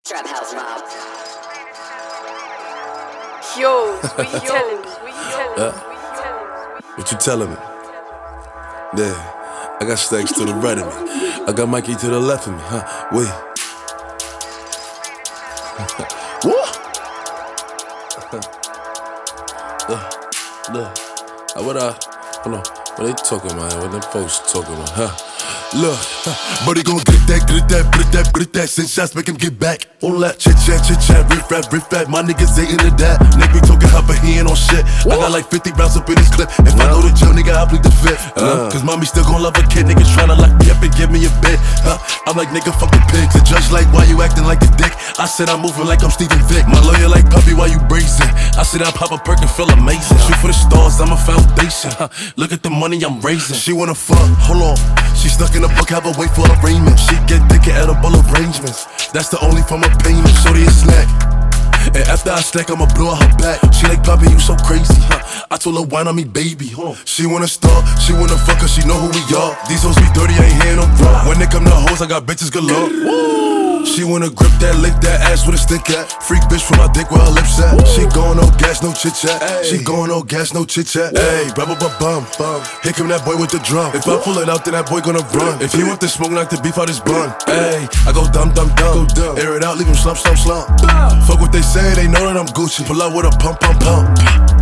Trap House Mob. Yo, what you telling me? What you telling me? Yeah, I got stacks to the right of me. I got Mikey to the left of me, huh? Wait. What? Look. Hold on. What they talking about? What them folks talking about, huh? Look, buddy gon' get that, send shots, make him get back. All that chit chat, riff rap, my niggas ain't into that. Nick be talking hot, but he ain't on shit. I got like 50 rounds up in this clip. If I go to jail, nigga, I'll plead the fifth. Cause mommy still gon' love a kid, niggas tryna lock me up and give me a bit. I'm like, nigga, fuck the pigs. The judge like, why you acting like a dick? I said I'm moving like I'm Steven Vick. My lawyer like, puppy, why you bracing? I said I pop a perk and feel amazing. Shoot for the stars, I'm a foundation. Look at the money I'm raising. She wanna fuck, hold on. She stuck in the book, have a wait for arraignment. She get thick at edible arrangements. That's the only form of payment. Shorty a snack. And after I snack, I'ma blow her back. She like, Poppy, you so crazy, huh? I told her, wine on me, baby. She wanna start, she wanna fuck her, she know who we are. These hoes be dirty, I ain't hearing them raw. When they come to hoes, I got bitches galore. She wanna grip that, lick that ass with a stick at. Freak bitch from my dick where her lips at. She going no gas, no chit chat. She going no gas, no chit chat. Ayy, bum. Here come that boy with the drum. If I pull it out, then that boy gonna run. If he want the smoke, knock the beef out his bun. Ayy, I go dumb. Air it out, leave him slump. Fuck what they say, they know that I'm Gucci. Pull out with a pump.